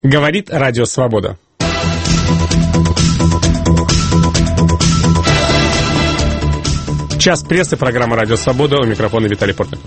Говорит Радио Свобода. Час прессы, программа «Радио Свобода», у микрофона Виталий Портников.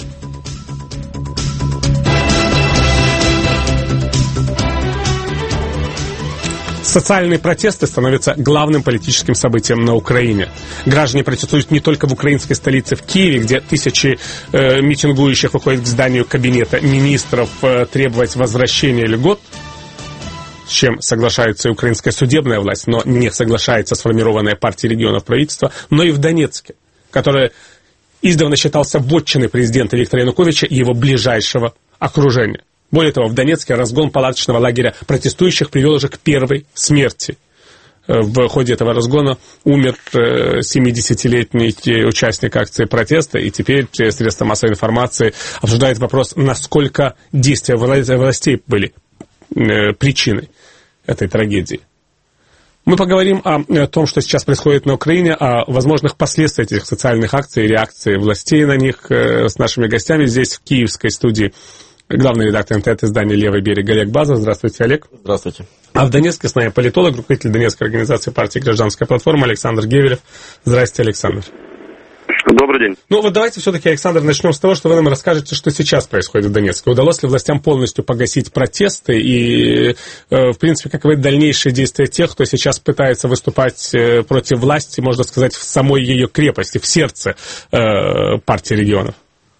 Социальные протесты становятся главным политическим событием на Украине. Граждане протестуют не только в украинской столице, в Киеве, где тысячи митингующих выходят к зданию кабинета министров требовать возвращения льгот, с чем соглашается и украинская судебная власть, но не соглашается сформированная партия регионов правительства, но и в Донецке, который издавна считался вотчиной президента Виктора Януковича и его ближайшего окружения. Более того, в Донецке разгон палаточного лагеря протестующих привел уже к первой смерти. В ходе этого разгона умер 70-летний участник акции протеста, и теперь средства массовой информации обсуждают вопрос, насколько действия властей были причиной этой трагедии. Мы поговорим о том, что сейчас происходит на Украине, о возможных последствиях этих социальных акций и реакции властей на них с нашими гостями здесь, в киевской студии. Главный редактор интернет-издания «Левый берег» Олег Базов. Здравствуйте, Олег. Здравствуйте. А в Донецке с нами политолог, руководитель Донецкой организации партии «Гражданская платформа» Александр Гевелев. Здравствуйте, Александр. Добрый день. Ну вот давайте все-таки, Александр, начнем с того, что вы нам расскажете, что сейчас происходит в Донецке. Удалось ли властям полностью погасить протесты и, в принципе, каковы дальнейшие действия тех, кто сейчас пытается выступать против власти, можно сказать, в самой ее крепости, в сердце партии регионов?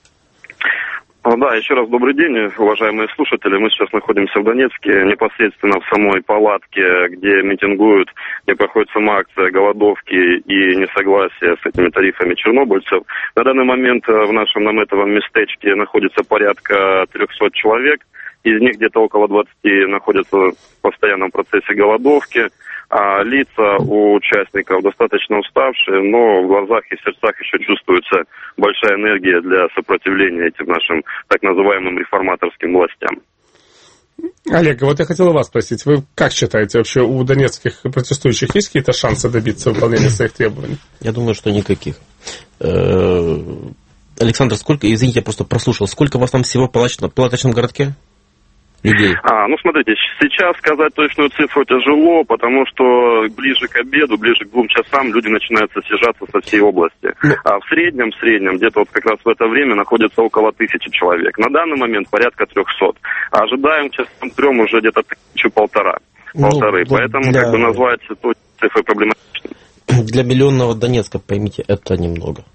Да, еще раз добрый день, уважаемые слушатели. Мы сейчас находимся в Донецке, непосредственно в самой палатке, где митингуют, где проходит сама акция голодовки и несогласия с этими тарифами чернобыльцев. На данный момент в нашем наметовом местечке находится порядка 300 человек. Из них где-то около 20 находятся в постоянном процессе голодовки. А лица у участников достаточно уставшие, но в глазах и сердцах еще чувствуется большая энергия для сопротивления этим нашим так называемым реформаторским властям. Олег, вот я хотел у вас спросить, вы как считаете, вообще у донецких протестующих есть какие-то шансы добиться выполнения своих требований? Я думаю, что никаких. Александр, сколько, извините, я просто прослушал, сколько у вас там всего в палаточном городке? Людей. Ну смотрите, сейчас сказать точную цифру тяжело, потому что ближе к обеду, ближе к 2 часам люди начинают съезжаться со всей области. А в среднем, где-то вот как раз в это время находится около 1000 человек. На данный момент порядка 300. А ожидаем к часам 3 уже где-то 1000-1500. Поэтому назвать эту цифру проблематично. Для миллионного Донецка, поймите, это немного.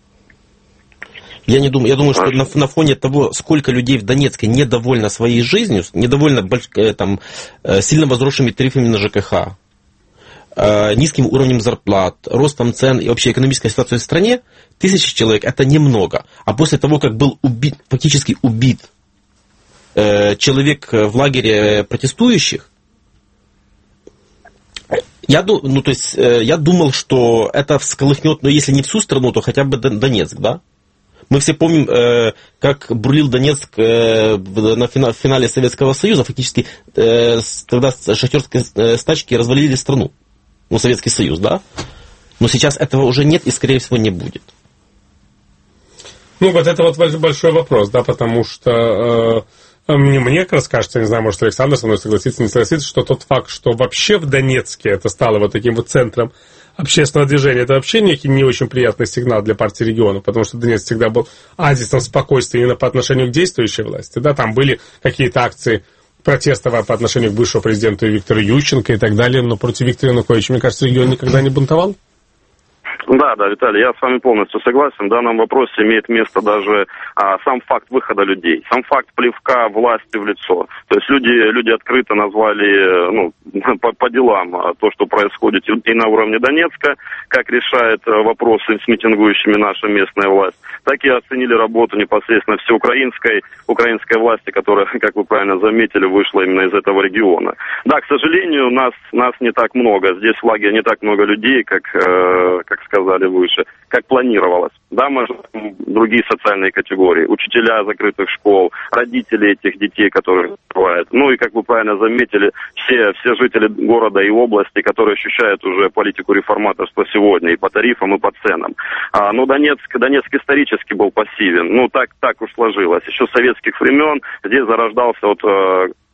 Я думаю, что на фоне того, сколько людей в Донецке недовольно своей жизнью, недовольно сильно возросшими тарифами на ЖКХ, низким уровнем зарплат, ростом цен и вообще экономической ситуацией в стране, 1000 человек это немного. А после того, как был фактически убит человек в лагере протестующих, я думал, что это всколыхнет, но если не всю страну, то хотя бы Донецк, да? Мы все помним, как бурлил Донецк на финале Советского Союза. Фактически тогда шахтерские стачки развалили страну. Советский Союз, да? Но сейчас этого уже нет и, скорее всего, не будет. Вот это вот большой вопрос, да, потому что мне как раз кажется, не знаю, может, Александр со мной согласится, не согласится, что тот факт, что вообще в Донецке это стало вот таким вот центром общественного движения, это вообще некий не очень приятный сигнал для партии регионов, потому что Донецк всегда был оазисом спокойствия именно по отношению к действующей власти. Да, там были какие-то акции протеста по отношению к бывшему президенту Виктору Ющенко и так далее, но против Виктора Януковича, мне кажется, регион никогда не бунтовал. Да, Виталий, я с вами полностью согласен. В данном вопросе имеет место даже сам факт выхода людей, сам факт плевка власти в лицо. То есть люди открыто назвали по делам то, что происходит и на уровне Донецка, как решает вопросы с митингующими наша местная власть, так и оценили работу непосредственно всеукраинской власти, которая, как вы правильно заметили, вышла именно из этого региона. Да, к сожалению, нас не так много. Здесь в лагере не так много людей, как сказали выше, как планировалось. Да, мы другие социальные категории, учителя закрытых школ, родители этих детей, которые бывают. И, как вы правильно заметили, все жители города и области, которые ощущают уже политику реформаторства сегодня и по тарифам, и по ценам. Но Донецк исторически был пассивен. Так уж сложилось. Еще с советских времен здесь зарождался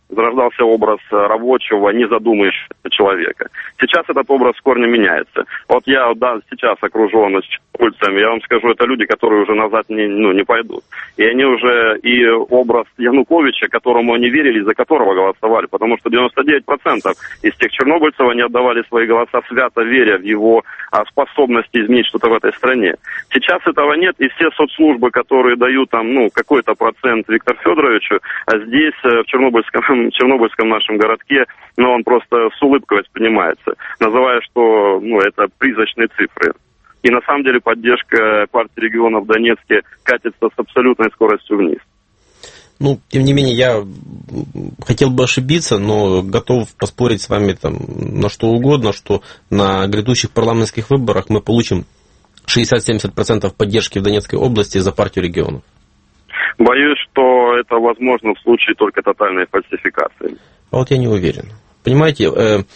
зарождался образ рабочего, не задумающегося человека. Сейчас этот образ в корне меняется. Вот я сейчас окружен чернобыльцами, я вам скажу, это люди, которые уже назад не пойдут. И они уже, и образ Януковича, которому они верили, за которого голосовали, потому что 99% из тех чернобыльцев, они отдавали свои голоса свято, веря в его способности изменить что-то в этой стране. Сейчас этого нет, и все соцслужбы, которые дают там, какой-то процент Виктору Федоровичу, а здесь, в Чернобыльском нашем городке, он просто с улыбкой воспринимается, называя, что, это призрачные цифры. И на самом деле поддержка партии регионов в Донецке катится с абсолютной скоростью вниз. Тем не менее, я хотел бы ошибиться, но готов поспорить с вами на что угодно, что на грядущих парламентских выборах мы получим 60-70% поддержки в Донецкой области за партию регионов. Боюсь, что это возможно в случае только тотальной фальсификации. А вот я не уверен. Понимаете,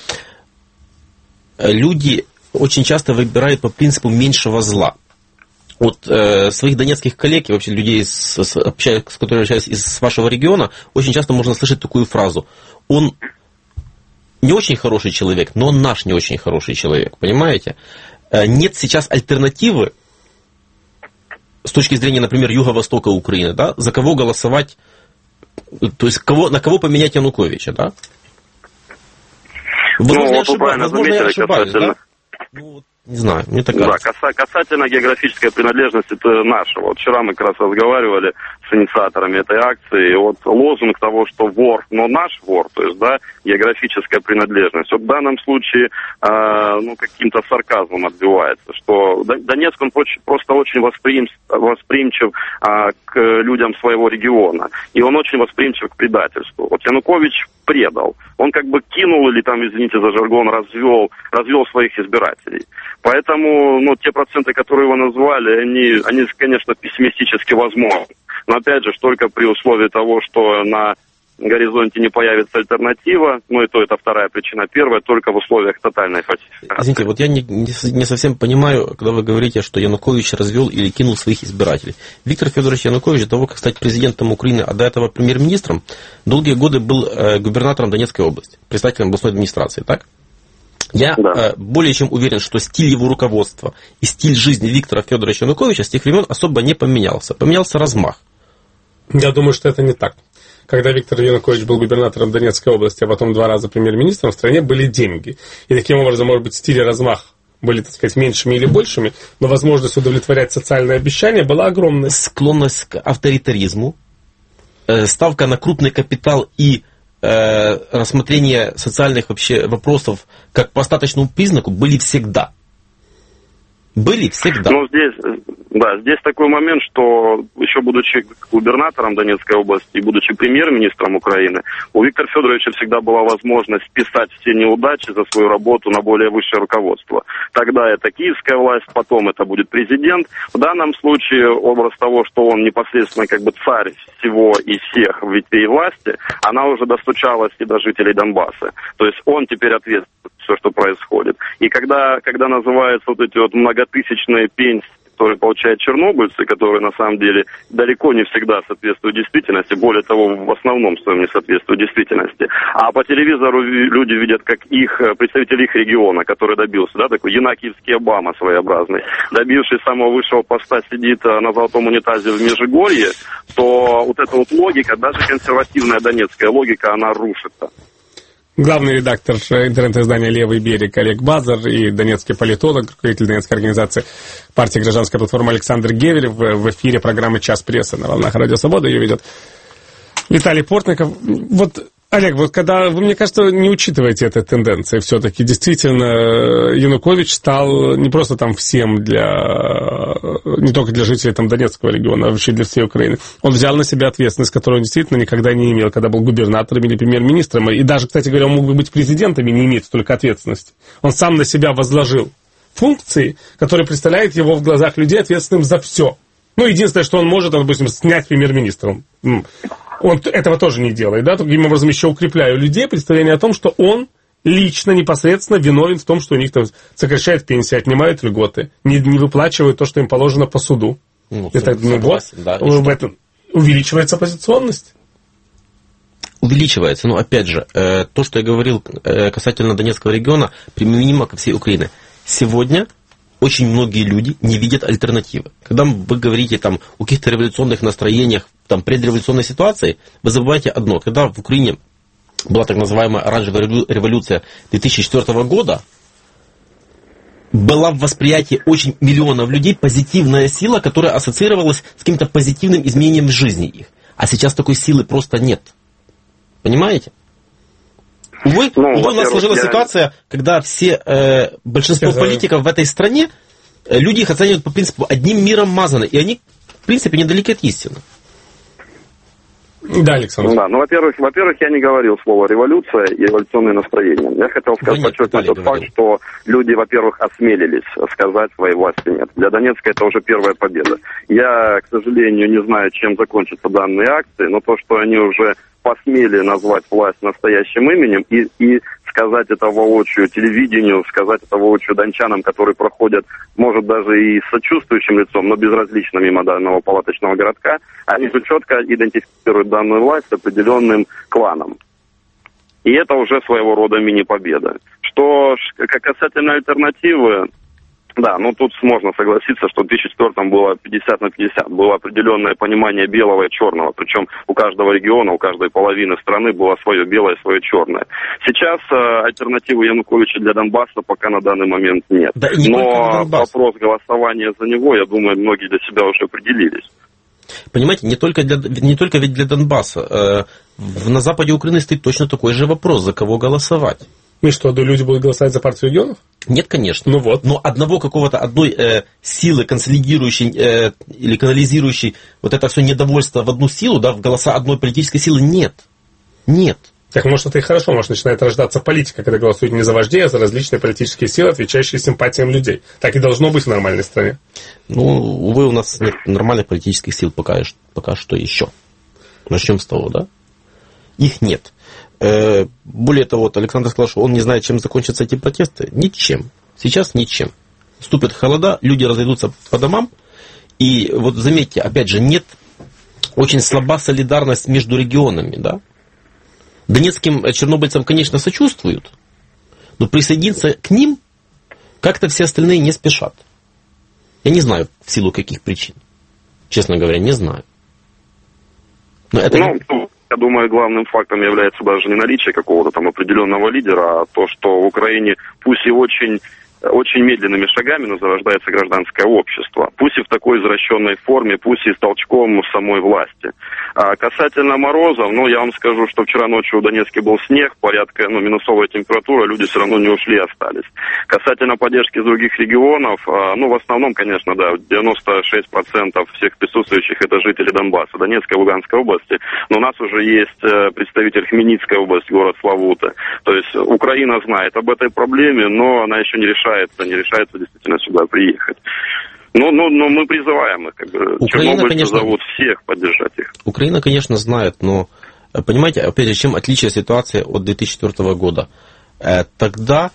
люди очень часто выбирают по принципу меньшего зла. От своих донецких коллег и вообще людей, с которыми общаюсь из вашего региона, очень часто можно слышать такую фразу: он не очень хороший человек, но он наш не очень хороший человек. Понимаете? Нет сейчас альтернативы с точки зрения, например, юго-востока Украины, да, за кого голосовать, то есть на кого поменять Януковича, да? Возможно, я ошибаюсь, да? Не знаю, мне так кажется. Да, касательно географической принадлежности нашего. Вчера мы как раз разговаривали с инициаторами этой акции, и лозунг того, что вор, но наш вор, то есть, географическая принадлежность. В данном случае, каким-то сарказмом отбивается, что Донецк, он просто очень восприимчив к людям своего региона, и он очень восприимчив к предательству. Янукович предал. Он кинул или извините за жаргон, развел своих избирателей. Поэтому, те проценты, которые вы назвали, они, конечно, пессимистически возможны. Но, опять же, только при условии того, что на горизонте не появится альтернатива, и то это вторая причина. Первая, только в условиях тотальной фальсификации. Извините, я не совсем понимаю, когда вы говорите, что Янукович развел или кинул своих избирателей. Виктор Федорович Янукович, до того, как стать президентом Украины, а до этого премьер-министром, долгие годы был губернатором Донецкой области, председателем областной администрации, так? Я более чем уверен, что стиль его руководства и стиль жизни Виктора Федоровича Януковича с тех времен особо не поменялся. Поменялся размах. Я думаю, что это не так. Когда Виктор Янукович был губернатором Донецкой области, а потом 2 раза премьер-министром, в стране были деньги. И таким образом, может быть, стиль и размах были, так сказать, меньшими или большими, но возможность удовлетворять социальные обещания была огромной. Склонность к авторитаризму, ставка на крупный капитал и рассмотрение социальных вообще вопросов как по остаточному признаку были всегда. Здесь такой момент, что еще будучи губернатором Донецкой области и будучи премьер-министром Украины, у Виктора Федоровича всегда была возможность списать все неудачи за свою работу на более высшее руководство. Тогда это киевская власть, потом это будет президент. В данном случае образ того, что он непосредственно царь всего и всех ветвей власти, она уже достучалась и до жителей Донбасса. То есть он теперь ответственен за все, что происходит. И когда называются эти многотысячные пенсии, которые получают чернобыльцы, которые на самом деле далеко не всегда соответствуют действительности, более того, в основном своем не соответствуют действительности. А по телевизору люди видят, как представитель их региона, который добился, такой янакиевский Обама своеобразный, добивший самого высшего поста, сидит на золотом унитазе в Межигорье, то эта логика, даже консервативная донецкая логика, она рушится. Главный редактор интернет-издания «Левый берег» Олег Базар и донецкий политолог, руководитель Донецкой организации партии «Гражданская платформа» Александр Гевелев в эфире программы «Час прессы» на волнах Радио Свобода. Ее ведет Виталий Портников. Олег, когда вы, мне кажется, не учитываете этой тенденции, все-таки действительно Янукович стал не просто всем не только для жителей Донецкого региона, а вообще для всей Украины. Он взял на себя ответственность, которую он действительно никогда не имел, когда был губернатором или премьер-министром. И даже, кстати говоря, он мог бы быть президентом и не иметь столько ответственности. Он сам на себя возложил функции, которые представляют его в глазах людей ответственным за все. Единственное, что он может, допустим, снять премьер-министра. Он этого тоже не делает, таким образом еще укрепляя у людей представление о том, что он лично, непосредственно виновен в том, что у них сокращают пенсии, отнимают льготы, не выплачивают то, что им положено по суду. В этом увеличивается оппозиционность. увеличивается. Но опять же, то, что я говорил касательно Донецкого региона, применимо ко всей Украине. Сегодня очень многие люди не видят альтернативы. Когда вы говорите там, о каких-то революционных настроениях, там, предреволюционной ситуации, вы забываете одно. Когда в Украине была так называемая оранжевая революция 2004 года, была в восприятии очень миллионов людей позитивная сила, которая ассоциировалась с каким-то позитивным изменением в жизни их. А сейчас такой силы просто нет. Понимаете? Увы, у нас сложилась ситуация, когда большинство политиков в этой стране, люди их оценивают по принципу одним миром мазаны, и они, в принципе, недалеки от истины. Да, Александр. Да, во-первых, я не говорил слово революция и революционные настроения. Я хотел подчеркнуть тот факт, что люди, во-первых, осмелились сказать своей власти нет. Для Донецка это уже первая победа. Я, к сожалению, не знаю, чем закончатся данные акции, но то, что они уже посмели назвать власть настоящим именем и сказать это воочию телевидению, сказать это воочию дончанам, которые проходят, может, даже и с сочувствующим лицом, но безразлично мимо данного палаточного городка, они же четко идентифицируют данную власть с определенным кланом. И это уже своего рода мини-победа. Что касательно альтернативы, да, тут можно согласиться, что в 2004 было 50/50. Было определенное понимание белого и черного. Причем у каждого региона, у каждой половины страны было свое белое, свое черное. Сейчас альтернативы Януковича для Донбасса пока на данный момент нет. Да, но вопрос голосования за него, я думаю, многие для себя уже определились. Понимаете, не только ведь для Донбасса. На западе Украины стоит точно такой же вопрос, за кого голосовать. И что, люди будут голосовать за партию регионов? Нет, конечно. Ну вот. Но одной силы, консолидирующей или канализирующей вот это все недовольство в одну силу, да, в голоса одной политической силы нет. Нет. Так, может, это и хорошо, может, начинает рождаться политика, когда голосуют не за вождей, а за различные политические силы, отвечающие симпатиям людей. Так и должно быть в нормальной стране. Увы, у нас нет нормальных политических сил пока что еще. Начнем с того, да? Их нет. Более того, Александр сказал, что он не знает, чем закончатся эти протесты. Ничем. Сейчас ничем. Вступят холода, люди разойдутся по домам. И вот заметьте, опять же, очень слаба солидарность между регионами, да? Донецким чернобыльцам, конечно, сочувствуют, но присоединиться к ним как-то все остальные не спешат. Я не знаю, в силу каких причин. Честно говоря, не знаю. Но это Я думаю, главным фактом является даже не наличие какого-то там определенного лидера, а то, что в Украине, пусть и очень медленными шагами, но зарождается гражданское общество. Пусть и в такой извращенной форме, пусть и с толчком самой власти. А касательно морозов, я вам скажу, что вчера ночью в Донецке был снег, порядка, минусовая температура, люди все равно не ушли и остались. Касательно поддержки других регионов, в основном, конечно, да, 96% всех присутствующих это жители Донбасса, Донецкой и Луганской области. Но у нас уже есть представитель Хмельницкой области, город Славута. То есть Украина знает об этой проблеме, но она еще не решается действительно сюда приехать. Но мы призываем их, чернобыльцы зовут всех поддержать их. Украина, конечно, знает, но, понимаете, опять же, чем отличие ситуации от 2004 года? Тогда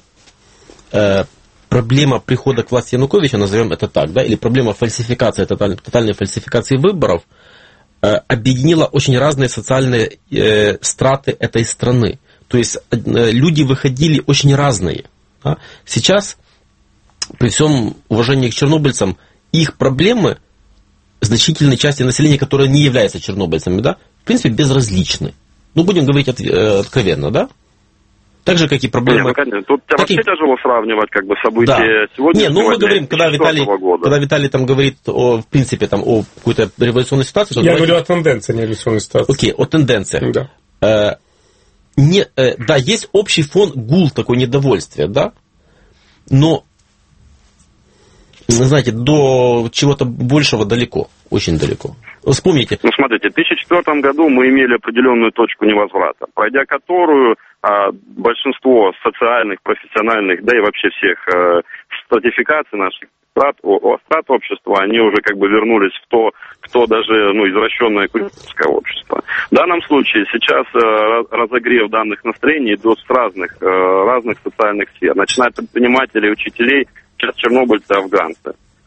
проблема прихода к власти Януковича, назовем это так, да, или проблема фальсификации, тотальной фальсификации выборов, объединила очень разные социальные страты этой страны. То есть люди выходили очень разные. Да? Сейчас, при всем уважении к чернобыльцам, их проблемы значительной части населения, которое не является чернобыльцами, да, в принципе, безразличны. Будем говорить откровенно, да? Так же, как и проблемы... Тут вообще тяжело сравнивать события сегодня. Мы говорим, когда Виталий там говорит о какой-то революционной ситуации... Я говорю о тенденции, не революционной ситуации. Окей, о тенденциях. Да. Да, есть общий фон, гул такой недовольствия, да? Но, знаете, до чего-то большего далеко, очень далеко. Вспомните. Смотрите, в 2004 году мы имели определенную точку невозврата, пройдя которую большинство социальных, профессиональных, да и вообще всех стратификаций наших страт общества, они уже вернулись в то, кто даже извращенное культурное общество. В данном случае сейчас разогрев данных настроений идет с разных социальных сфер, начиная от предпринимателей, учителей, сейчас чернобыльцы, афганцы.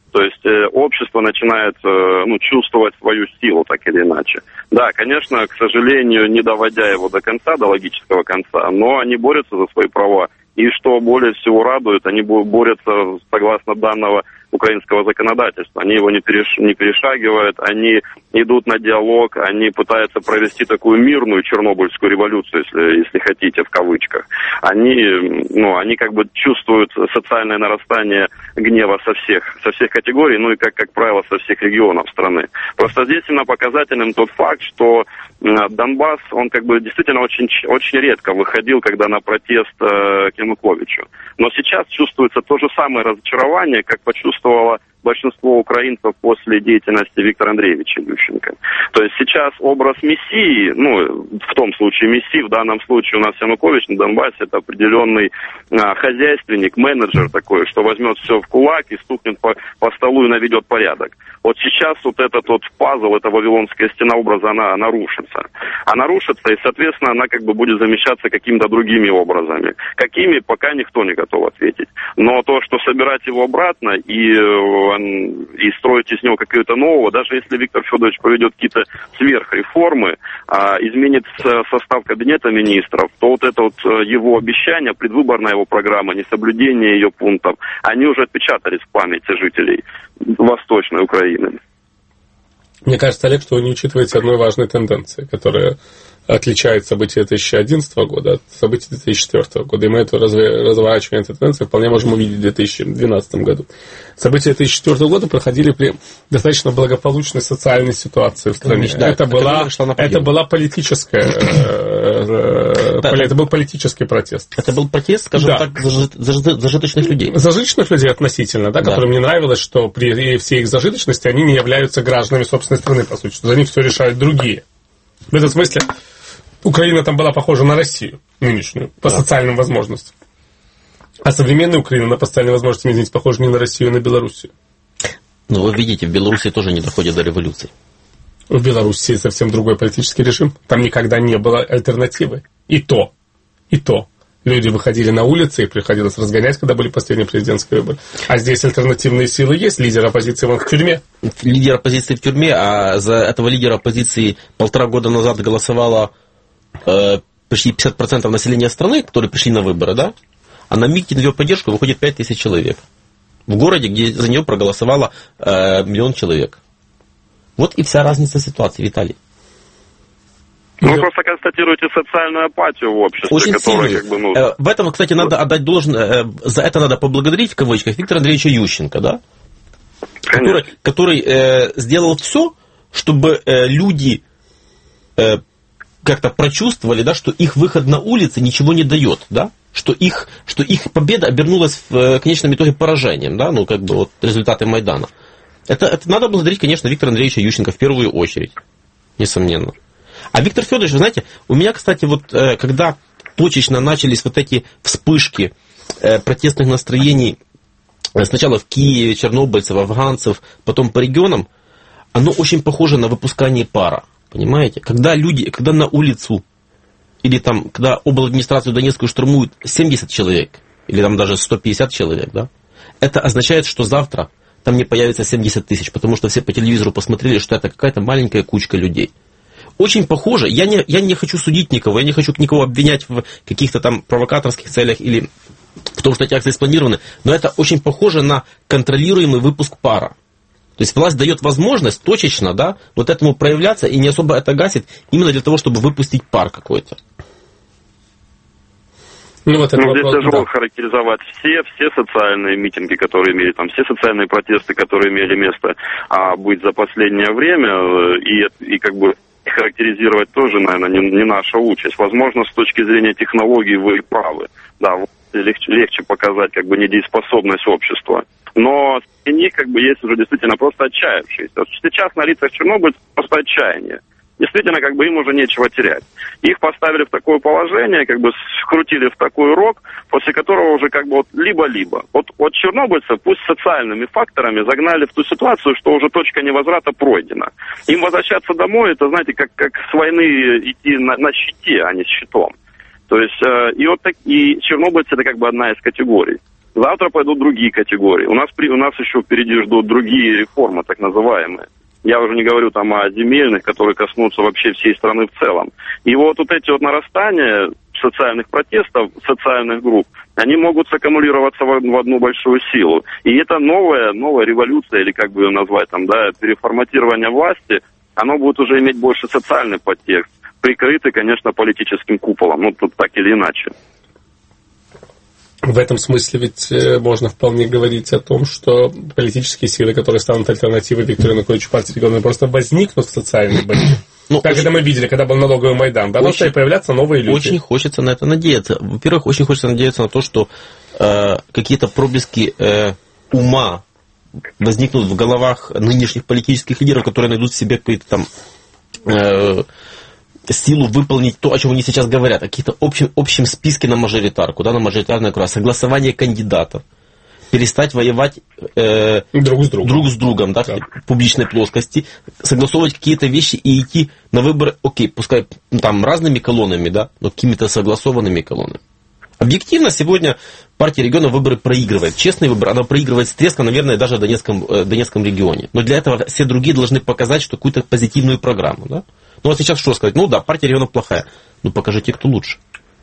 То есть общество начинает чувствовать свою силу, так или иначе. Да, конечно, к сожалению, не доводя его до конца, до логического конца, но они борются за свои права. И что более всего радует, они борются согласно данного украинского законодательства. Они его не перешагивают, они идут на диалог, они пытаются провести такую мирную чернобыльскую революцию, если хотите, в кавычках. Они как бы чувствуют социальное нарастание гнева со всех категорий, и, как правило, со всех регионов страны. Просто здесь именно показательным тот факт, что Донбасс, он как бы действительно очень, очень редко выходил, когда на протест к Януковичу. Но сейчас чувствуется то же самое разочарование, как почувствовало большинство украинцев после деятельности Виктора Андреевича Ющенко. То есть сейчас образ мессии, в том случае мессии, в данном случае у нас Янукович на Донбассе, это определенный хозяйственник, менеджер такой, что возьмет все в кулак и стукнет по столу и наведет порядок. Вот сейчас вот этот вот пазл, эта вавилонская стена образа, она нарушится. И, соответственно, она как бы будет замещаться какими-то другими образами. Какими, пока никто не готов ответить. Но то, что собирать его обратно и строить из него какое-то нового, даже если Виктор Федорович проведет какие-то сверхреформы, изменит состав кабинета министров, то вот это вот его обещание, предвыборная его программа, несоблюдение ее пунктов, они уже отпечатались в памяти жителей Восточной Украины. Мне кажется, Олег, что вы не учитываете одной важной тенденции, которая отличает события 2011 года от событий 2004 года. И мы это разворачивание этой тенденции вполне можем увидеть в 2012 году. События 2004 года проходили при достаточно благополучной социальной ситуации в стране. Да, это была политическая... Это был политический протест. Это был протест, скажем так, зажиточных людей. Зажиточных людей относительно, которым не нравилось, что при всей их зажиточности они не являются гражданами собственной страны, по сути, что за них все решают другие. В этом смысле Украина там была похожа на Россию нынешнюю, по социальным возможностям. А современная Украина на социальные возможности, извините, похожа не на Россию, а на Белоруссию. Ну, вы видите, в Беларуси тоже не доходит до революции. В Беларуси совсем другой политический режим. Там никогда не было альтернативы. И то. Люди выходили на улицы, и приходилось разгонять, когда были последние президентские выборы. А здесь альтернативные силы есть. Лидер оппозиции вон в тюрьме. Лидер оппозиции в тюрьме, а за этого лидера оппозиции 1,5 года назад голосовало почти 50% населения страны, которые пришли на выборы, да? А на митинг в ее поддержку выходит 5000 человек. В городе, где за нее проголосовало 1 миллион человек. Вот и вся разница ситуации, Виталий. Вы просто констатируете социальную апатию в обществе, очень которая сильную. Как бы, в этом, кстати, надо отдать должное, за это надо поблагодарить, в кавычках, Виктора Андреевича Ющенко, да? Который сделал все, чтобы люди как-то прочувствовали, да, что их выход на улицы ничего не дает, да? Что их победа обернулась в конечном итоге поражением, да, вот результаты Майдана. Это надо благодарить, конечно, Виктора Андреевича Ющенко в первую очередь, несомненно. А Виктор Федорович, вы знаете, у меня, кстати, когда точечно начались вот эти вспышки протестных настроений, сначала в Киеве, чернобыльцев, афганцев, потом по регионам, оно очень похоже на выпускание пара, понимаете? Когда на улицу, или там, когда обладминистрацию Донецкую штурмуют 70 человек, или там даже 150 человек, да, это означает, что завтра там не появится 70 тысяч, потому что все по телевизору посмотрели, что это какая-то маленькая кучка людей. Очень похоже, я не хочу судить никого, я не хочу никого обвинять в каких-то там провокаторских целях или в том, что эти акции спланированы, но это очень похоже на контролируемый выпуск пара. То есть власть дает возможность точечно, да, вот этому проявляться и не особо это гасит, именно для того, чтобы выпустить пар какой-то. Здесь тяжело характеризовать все социальные митинги, которые имели, там, все социальные протесты, которые имели место быть за последнее время, и как бы характеризировать тоже, наверное, не наша участь. Возможно, с точки зрения технологий вы правы. Да, легче показать как бы недееспособность общества. Но среди них как бы есть уже действительно просто отчаявшиеся. Сейчас на лицах чернобыльцев просто отчаяние. Действительно, как бы им уже нечего терять. Их поставили в такое положение, как бы скрутили в такой рог, после которого уже как бы либо-либо. Вот чернобыльцев, пусть социальными факторами, загнали в ту ситуацию, что уже точка невозврата пройдена. Им возвращаться домой, это, знаете, как с войны идти на щите, а не с щитом. То есть, и чернобыльцы это как бы одна из категорий. Завтра пойдут другие категории. У нас еще впереди ждут другие реформы, так называемые. Я уже не говорю там о земельных, которые коснутся вообще всей страны в целом. И вот эти вот нарастания социальных протестов, социальных групп, они могут саккумулироваться в одну большую силу. И это новая революция, или как бы ее назвать, переформатирование власти, оно будет уже иметь больше социальный подтекст, прикрытый, конечно, политическим куполом, тут так или иначе. В этом смысле ведь можно вполне говорить о том, что политические силы, которые станут альтернативой Виктору Януковичу партии регионов, просто возникнут в социальной борьбе. Как это мы видели, когда был налоговый Майдан. Должны стали появляться новые люди. Очень хочется на это надеяться. Во-первых, очень хочется надеяться на то, что какие-то проблески ума возникнут в головах нынешних политических лидеров, которые найдут в себе какие-то там силу выполнить то, о чем они сейчас говорят, о каких-то общем списке на мажоритарку, на мажоритарное округ, согласование кандидатов, перестать воевать друг с другом, в публичной плоскости, согласовывать какие-то вещи и идти на выборы, пускай там разными колоннами, но какими-то согласованными колоннами. Объективно сегодня партия региона выборы проигрывает. Честный выбор, она проигрывает с треском, наверное, даже в Донецком регионе. Но для этого все другие должны показать, что какую-то позитивную программу. Ну, а сейчас что сказать? Партия регионов плохая. Покажите, кто лучше.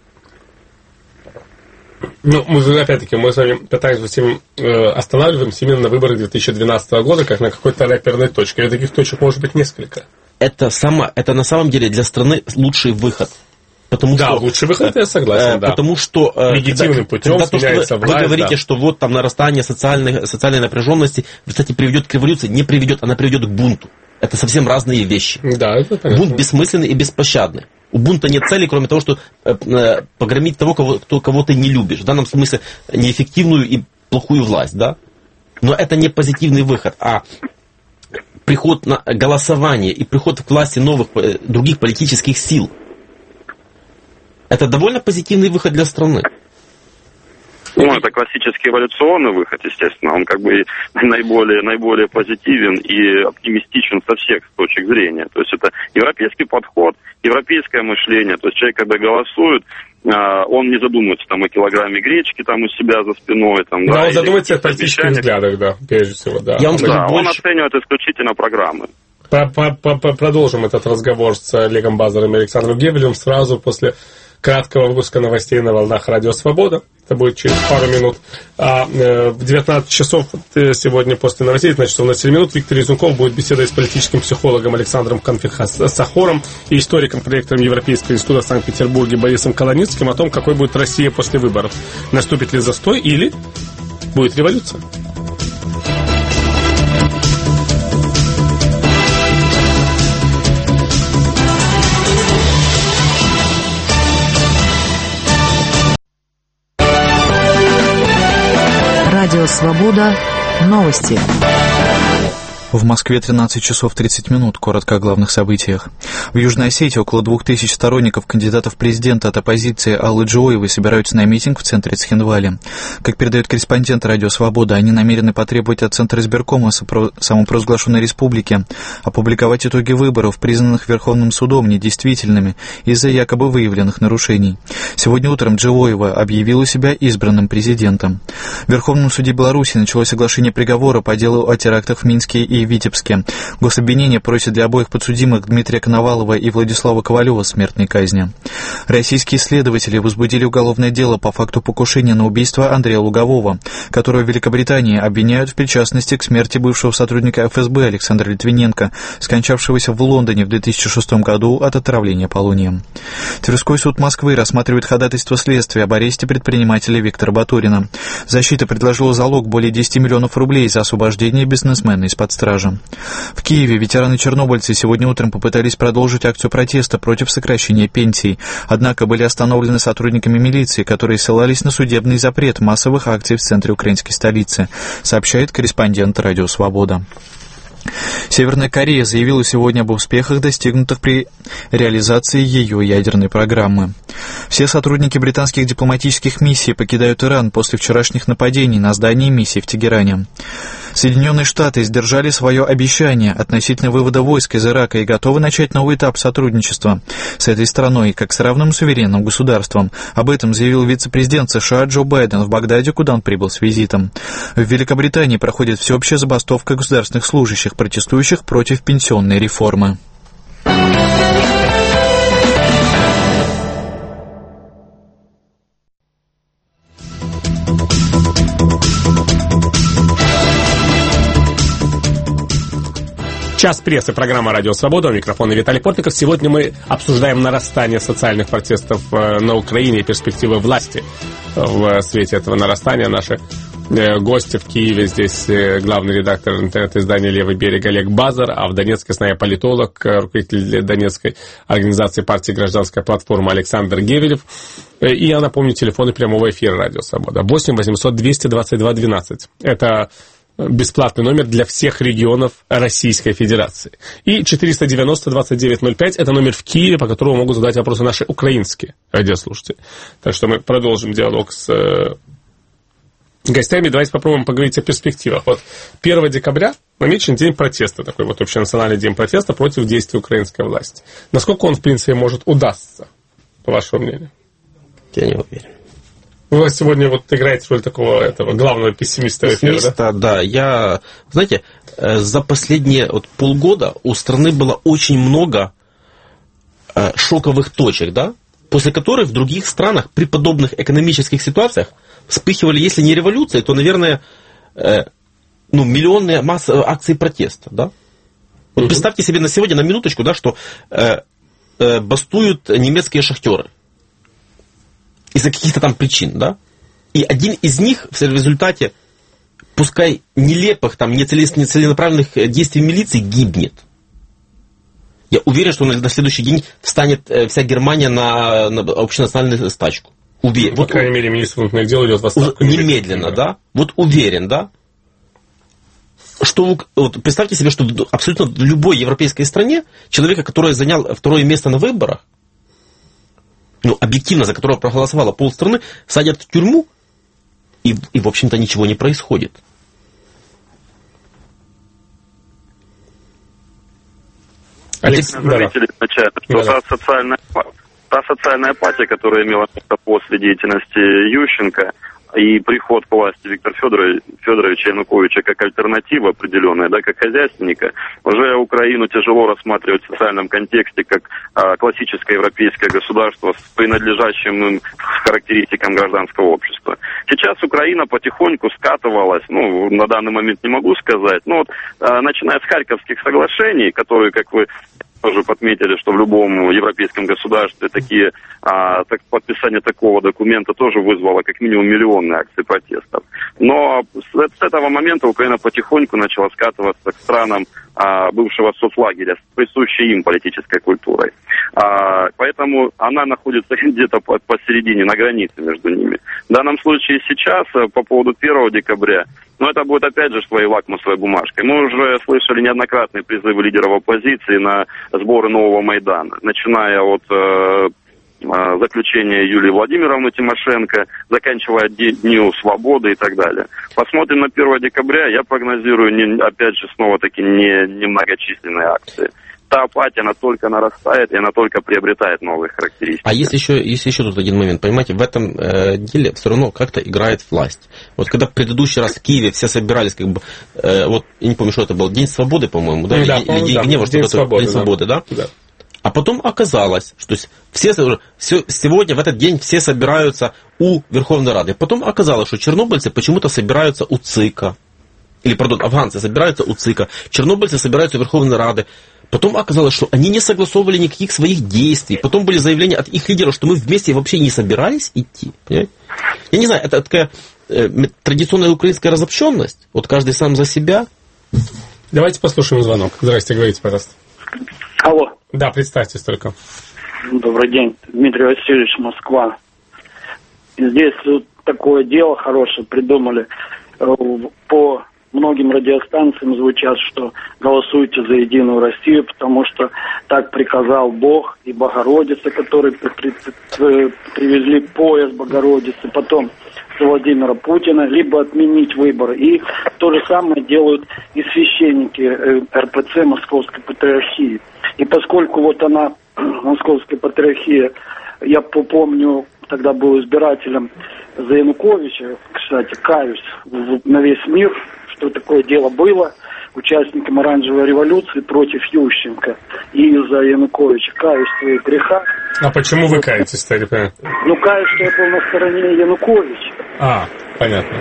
Опять-таки, мы с вами пытаемся останавливаемся именно на выборах 2012 года, как на какой-то реперной точке. И таких точек может быть несколько. Это на самом деле для страны лучший выход. Лучший выход, я согласен, Потому что легитимным путем сменяется власть. Вы говорите, что нарастание социальной напряженности, кстати, приведет к революции. Не приведет, она приведет к бунту. Это совсем разные вещи. Да, это понятно. Бунт бессмысленный и беспощадный. У бунта нет цели, кроме того, что погромить того, кого ты не любишь. В данном смысле неэффективную и плохую власть, Но это не позитивный выход, а приход на голосование и приход к власти других политических сил. Это довольно позитивный выход для страны. Это классический эволюционный выход, естественно. Он наиболее позитивен и оптимистичен со всех точек зрения. То есть это европейский подход, европейское мышление. То есть человек, когда голосует, он не задумывается о килограмме гречки у себя за спиной. Он задумывается о политических взглядах, прежде всего. Он оценивает исключительно программы. Продолжим этот разговор с Олегом Базаром и Александром Гевелевым сразу после краткого выпуска новостей на волнах Радио Свобода. Это будет через пару минут. В 19 часов сегодня после новостей, значит, у нас 7 минут, Виктор Язунков будет беседовать с политическим психологом Александром Конфихас-Сахором и историком-проректором Европейского института в Санкт-Петербурге Борисом Колоницким о том, какой будет Россия после выборов. Наступит ли застой или будет революция? Радио Свобода. Новости. В Москве 13 часов 30 минут. Коротко о главных событиях. В Южной Осетии около 2000 сторонников кандидатов в президенты от оппозиции Аллы Джоевой собираются на митинг в центре Цхинвали. Как передает корреспондент Радио Свобода, они намерены потребовать от Центра избиркома самопровозглашенной республики опубликовать итоги выборов, признанных Верховным судом недействительными из-за якобы выявленных нарушений. Сегодня утром Джоева объявила себя избранным президентом. В Верховном суде Беларуси началось оглашение приговора по делу о терактах в Минске и Витебске. Гособвинение просит для обоих подсудимых Дмитрия Коновалова и Владислава Ковалева смертной казни. Российские следователи возбудили уголовное дело по факту покушения на убийство Андрея Лугового, которого в Великобритании обвиняют в причастности к смерти бывшего сотрудника ФСБ Александра Литвиненко, скончавшегося в Лондоне в 2006 году от отравления полонием. Тверской суд Москвы рассматривает ходатайство следствия об аресте предпринимателя Виктора Батурина. Защита предложила залог более 10 миллионов рублей за освобождение бизнесмена из-под стражи. В Киеве ветераны-чернобыльцы сегодня утром попытались продолжить акцию протеста против сокращения пенсий, однако были остановлены сотрудниками милиции, которые ссылались на судебный запрет массовых акций в центре украинской столицы, сообщает корреспондент Радио Свобода. Северная Корея заявила сегодня об успехах, достигнутых при реализации ее ядерной программы. Все сотрудники британских дипломатических миссий покидают Иран после вчерашних нападений на здание миссии в Тегеране. Соединенные Штаты сдержали свое обещание относительно вывода войск из Ирака и готовы начать новый этап сотрудничества с этой страной, как с равным суверенным государством. Об этом заявил вице-президент США Джо Байден в Багдаде, куда он прибыл с визитом. В Великобритании проходит всеобщая забастовка государственных служащих, протестующих против пенсионной реформы. Час прессы, программа «Радио Свобода», у микрофона Виталий Портников. Сегодня мы обсуждаем нарастание социальных протестов на Украине и перспективы власти в свете этого нарастания. Наши гости в Киеве, здесь главный редактор интернет-издания «Левый берег» Олег Базар, а в Донецке с нами политолог, руководитель Донецкой организации партии «Гражданская платформа» Александр Гевелев. И я напомню, телефоны прямого эфира «Радио Свобода». 8 800 222 12. Это бесплатный номер для всех регионов Российской Федерации. И 490-2905 это номер в Киеве, по которому могут задать вопросы наши украинские радиослушатели. Так что мы продолжим диалог с гостями. Давайте попробуем поговорить о перспективах. Вот 1 декабря намечен день протеста, такой вот общенациональный день протеста против действий украинской власти. Насколько он, в принципе, может удастся, по вашему мнению? Я не уверен. Вы сегодня вот играете роль такого главного пессимиста в эфире, да? Да. Знаете, за последние полгода у страны было очень много шоковых точек, да, после которых в других странах при подобных экономических ситуациях вспыхивали, если не революции, то, наверное, миллионные массовые акции протеста, да. Вот представьте себе на сегодня, на минуточку, да, что бастуют немецкие шахтеры. Из-за каких-то там причин, да? И один из них в результате, пускай нелепых, там, нецеленаправленных действий милиции, гибнет. Я уверен, что на следующий день встанет вся Германия на общенациональную стачку. Уверен. По крайней мере, министр внутренних дел идет в отставку. Немедленно, да? Вот уверен, да? Что, представьте себе, что в абсолютно любой европейской стране человека, который занял второе место на выборах, объективно, за которого проголосовало полстраны, садят в тюрьму, и в общем-то, ничего не происходит. Заметили изначально, что та социальная апатия, которая имела место после деятельности Ющенко, и приход к власти Виктора Федоровича Януковича как альтернатива определенная, да, как хозяйственника, уже Украину тяжело рассматривать в социальном контексте как классическое европейское государство с принадлежащим им характеристикам гражданского общества. Сейчас Украина потихоньку скатывалась, на данный момент не могу сказать, начиная с Харьковских соглашений, которые, как вы тоже подметили, что в любом европейском государстве подписание такого документа тоже вызвало как минимум миллионные акции протестов. Но с этого момента Украина потихоньку начала скатываться к странам бывшего соцлагеря с присущей им политической культурой. Поэтому она находится где-то посередине, на границе между ними. В данном случае сейчас, по поводу 1 декабря, это будет опять же своей лакмусовой бумажкой. Мы уже слышали неоднократные призывы лидеров оппозиции на сборы нового Майдана, начиная от заключения Юлии Владимировны Тимошенко, заканчивая Дню Свободы и так далее. Посмотрим на 1 декабря, я прогнозирую, опять же, снова-таки немногочисленные акции. Та апатия, она только нарастает, и она только приобретает новые характеристики. А есть еще тут один момент, понимаете, в этом деле все равно как-то играет власть. Вот когда в предыдущий раз в Киеве все собирались, я не помню, что это был, День Свободы, по-моему, да? Или День гнева, День Свободы, да? А потом оказалось, что сегодня в этот день все собираются у Верховной Рады. Потом оказалось, что чернобыльцы почему-то собираются у ЦИКа. Афганцы собираются у ЦИКа, чернобыльцы собираются у Верховной Рады. Потом оказалось, что они не согласовывали никаких своих действий. Потом были заявления от их лидеров, что мы вместе вообще не собирались идти. Понимаете? Я не знаю, это такая традиционная украинская разобщенность. Вот каждый сам за себя. Давайте послушаем звонок. Здрасте, говорите, пожалуйста. Алло. Да, представьтесь только. Добрый день. Дмитрий Васильевич, Москва. Здесь такое дело хорошее придумали по многим радиостанциям звучат, что голосуйте за Единую Россию, потому что так приказал Бог и Богородица, которые привезли поезд Богородицы, потом с Владимира Путина, либо отменить выборы. И то же самое делают и священники РПЦ Московской Патриархии. И поскольку вот она, Московская Патриархия, я помню, тогда был избирателем за Януковича, кстати, каюсь на весь мир, что такое дело было, участником оранжевой революции против Ющенко и за Януковича. Каюсь в своих грехах. А почему вы каетесь, кстати, понятно? Ну, каюсь, что я был на стороне Януковича. Понятно.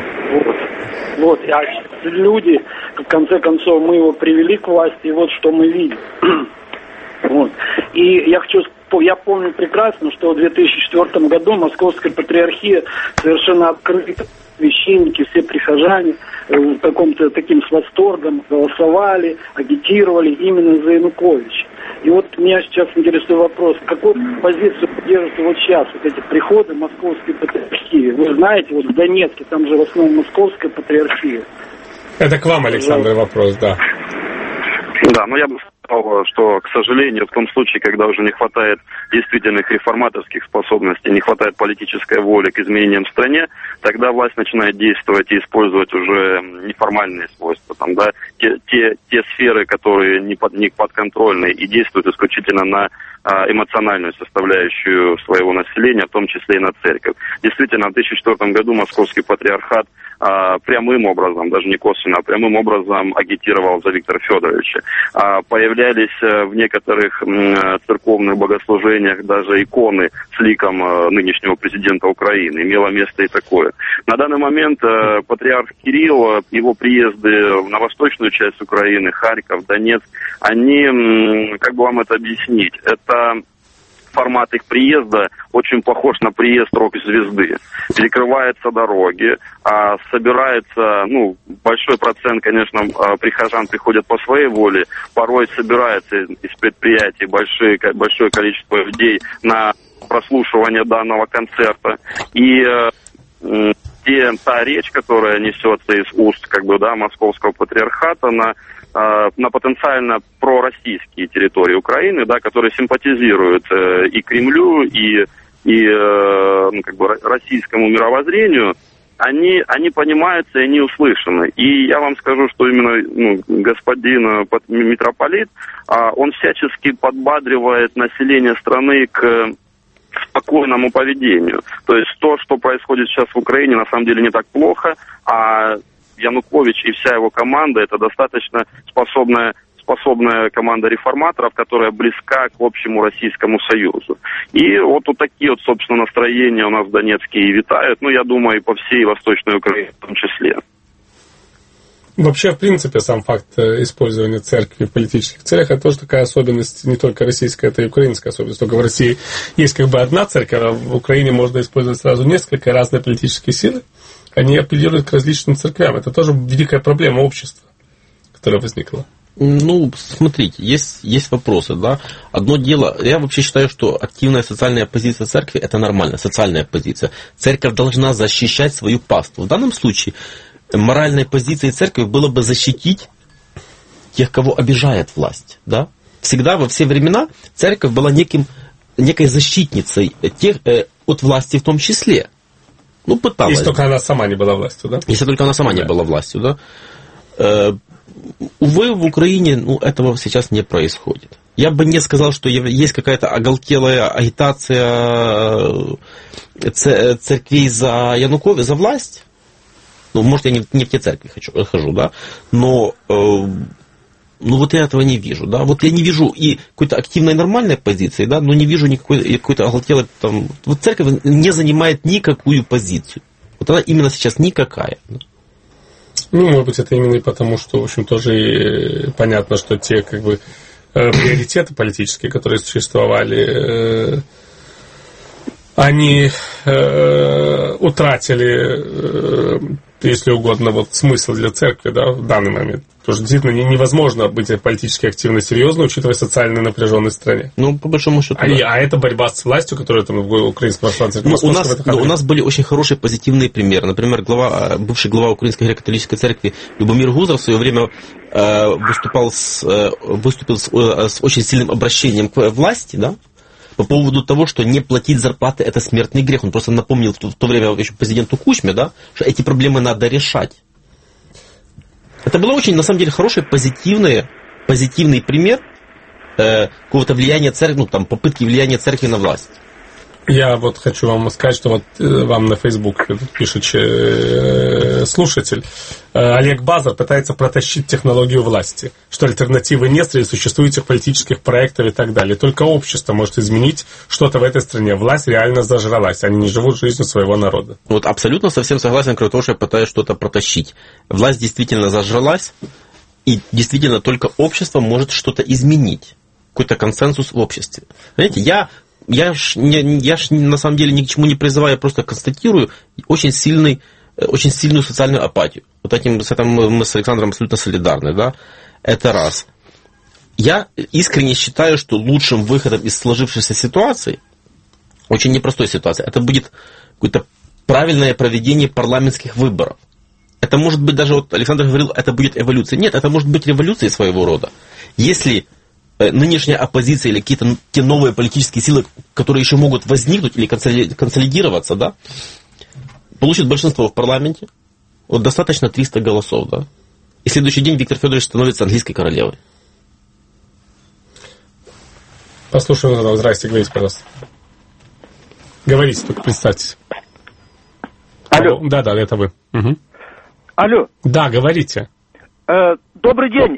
Вот. А люди, в конце концов, мы его привели к власти, и вот что мы видим. Вот. И я помню прекрасно, что в 2004 году Московская Патриархия совершенно открыто, священники, все прихожане таким с восторгом голосовали, агитировали именно за Януковича. И вот меня сейчас интересует вопрос, какую позицию поддерживают вот сейчас вот эти приходы Московской Патриархии? Вы знаете, вот в Донецке, там же в основном Московская Патриархия. Это к вам, Александр, вопрос, да. Да, но я бы сказал, что, к сожалению, в том случае, когда уже не хватает действительных реформаторских способностей, не хватает политической воли к изменениям в стране, тогда власть начинает действовать и использовать уже неформальные свойства, там, да, те сферы, которые не подконтрольны и действуют исключительно на эмоциональную составляющую своего населения, в том числе и на церковь. Действительно, в 2004 году Московский Патриархат прямым образом, даже не косвенно, а прямым образом агитировал за Виктора Федоровича. Появлялись в некоторых церковных богослужениях даже иконы с ликом нынешнего президента Украины. Имело место и такое. На данный момент патриарх Кирилл, его приезды на восточную часть Украины, Харьков, Донецк, они, как бы вам это объяснить, это формат их приезда очень похож на приезд рок-звезды. Перекрываются дороги, собирается, большой процент, конечно, прихожан приходят по своей воле, порой собирается из предприятий большое количество людей на прослушивание данного концерта. И та речь, которая несется из уст, Московского Патриархата на потенциально пророссийские территории Украины, которые симпатизируют и Кремлю, и российскому мировоззрению, они понимаются и они услышаны. И я вам скажу, что именно господин митрополит, он всячески подбадривает население страны к спокойному поведению. То есть то, что происходит сейчас в Украине, на самом деле не так плохо, а Янукович и вся его команда — это достаточно способная команда реформаторов, которая близка к общему Российскому Союзу. И вот такие собственно, настроения у нас в Донецке и витают, я думаю, и по всей Восточной Украине в том числе. Вообще, в принципе, сам факт использования церкви в политических целях — это тоже такая особенность, не только российская, это и украинская особенность. Только в России есть одна церковь, а в Украине можно использовать сразу несколько разные политические силы. Они апеллируют к различным церквям. Это тоже великая проблема общества, которая возникла. Смотрите, есть вопросы, да. Одно дело, я вообще считаю, что активная социальная позиция церкви — это нормально, социальная позиция. Церковь должна защищать свою паству. В данном случае моральной позицией церкви было бы защитить тех, кого обижает власть, да. Всегда, во все времена, церковь была некой защитницей от власти в том числе. Пыталась. Если только она сама не была властью, да? Если только она сама не была властью, да. Увы, в Украине этого сейчас не происходит. Я бы не сказал, что есть какая-то оголтелая агитация церквей за Януковича, за власть. Может, я не в те церкви хожу, да, но вот я этого не вижу, да. Вот я не вижу и какой-то активной нормальной позиции, да, но не вижу какой-то оголтелой там. Вот церковь не занимает никакую позицию. Вот она именно сейчас никакая. Да? Может быть, это именно и потому, что, в общем, тоже и понятно, что те, приоритеты политические, которые существовали они утратили, если угодно, вот смысл для церкви, да, в данный момент. Потому что действительно невозможно быть политически активно серьезно, учитывая социальную напряженность в стране. Ну, по большому счету, да. А это борьба с властью, которая там в украинском пространстве. У нас были очень хорошие позитивные примеры. Например, бывший глава Украинской греко-католической церкви Любомир Гузов в свое время выступил с очень сильным обращением к власти, да, по поводу того, что не платить зарплаты – это смертный грех. Он просто напомнил в то время еще президенту Кучме, да, что эти проблемы надо решать. Это был очень, на самом деле, хороший, позитивный пример какого-то влияния церкви, ну, там, попытки влияния церкви на власть. Я вот хочу вам сказать, что вот вам на Facebook пишет слушатель. Олег Базар пытается протащить технологию власти, что альтернативы нет среди существующих политических проектов и так далее. Только общество может изменить что-то в этой стране. Власть реально зажралась, они не живут жизнью своего народа. Вот абсолютно совсем согласен, кроме того, что я пытаюсь что-то протащить. Власть действительно зажралась, и действительно только общество может что-то изменить. Какой-то консенсус в обществе. Знаете, я на самом деле ни к чему не призываю, я просто констатирую очень сильную социальную апатию. Вот с этим мы с Александром абсолютно солидарны, да? Это раз. Я искренне считаю, что лучшим выходом из сложившейся ситуации, очень непростой ситуации, это будет какое-то правильное проведение парламентских выборов. Это может быть даже, вот Александр говорил, это будет эволюция. Нет, это может быть революцией своего рода. Если нынешняя оппозиция или какие-то те новые политические силы, которые еще могут возникнуть или консолидироваться, да, получат большинство в парламенте, вот достаточно 300 голосов, да, и в следующий день Виктор Федорович становится английской королевой. Послушаем вас. Здрасте, говорите, пожалуйста. Говорите, только представьтесь. Алло. Да, это вы. Угу. Алло. Да, говорите. Добрый день.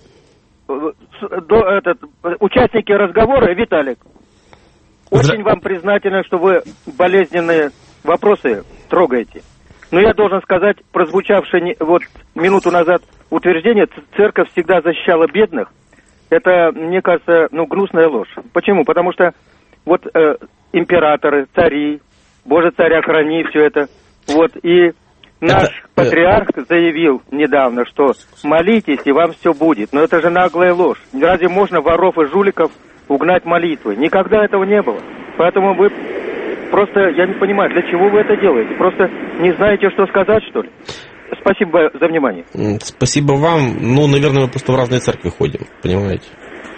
Участники разговора, Виталик. Очень вам признателен, что вы болезненные вопросы трогаете. Но я должен сказать, прозвучавшее вот минуту назад утверждение, церковь всегда защищала бедных, это, мне кажется, гнусная ложь. Почему? Потому что вот императоры, цари, Боже, царя храни, все это. Вот, и наш патриарх заявил недавно, что молитесь, и вам все будет. Но это же наглая ложь. Разве можно воров и жуликов угнать молитвой? Никогда этого не было. Поэтому вы просто, я не понимаю, для чего вы это делаете? Просто не знаете, что сказать, что ли? Спасибо за внимание. Спасибо вам. Наверное, мы просто в разные церкви ходим, понимаете?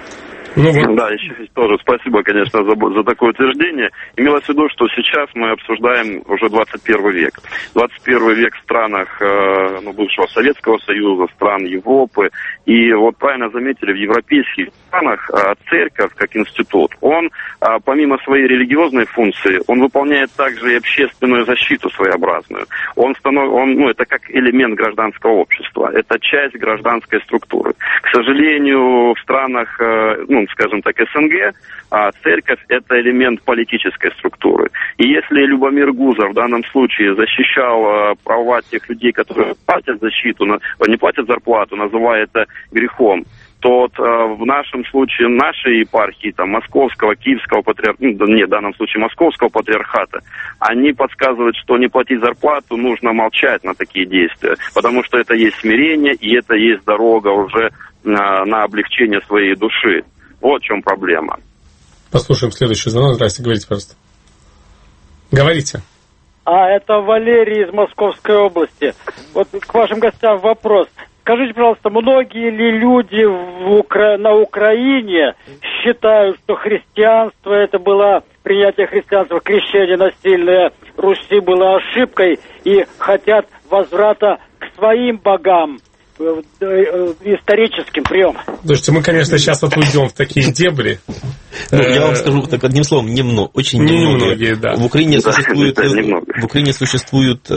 Да, еще тоже спасибо, конечно, за такое утверждение. Имелось в виду, что сейчас мы обсуждаем уже 21 век. 21 век в странах бывшего Советского Союза, стран Европы. И вот правильно заметили, в европейских странах церковь, как институт, он, помимо своей религиозной функции, он выполняет также и общественную защиту своеобразную. Это как элемент гражданского общества. Это часть гражданской структуры. К сожалению, в странах, скажем так, СНГ, церковь – это элемент политической структуры. И если Любомир Гузов в данном случае защищал права тех людей, которые платят защиту, не платят зарплату, называя это грехом, то в нашем случае, нашей епархии, Московского, Киевского патриархата, в данном случае Московского патриархата, они подсказывают, что не платить зарплату, нужно молчать на такие действия, потому что это есть смирение, и это есть дорога уже на облегчение своей души. Вот в чем проблема. Послушаем следующий звонок. Здрасте, говорите, пожалуйста. Говорите. Это Валерий из Московской области. Вот к вашим гостям вопрос. Скажите, пожалуйста, многие ли люди на Украине считают, что христианство, это было принятие христианства, крещение насильное Руси было ошибкой и хотят возврата к своим богам? Историческим приемом. Слушайте, мы, конечно, сейчас уйдем в такие дебри. Я вам скажу так одним словом, очень немногие. Да. В Украине существуют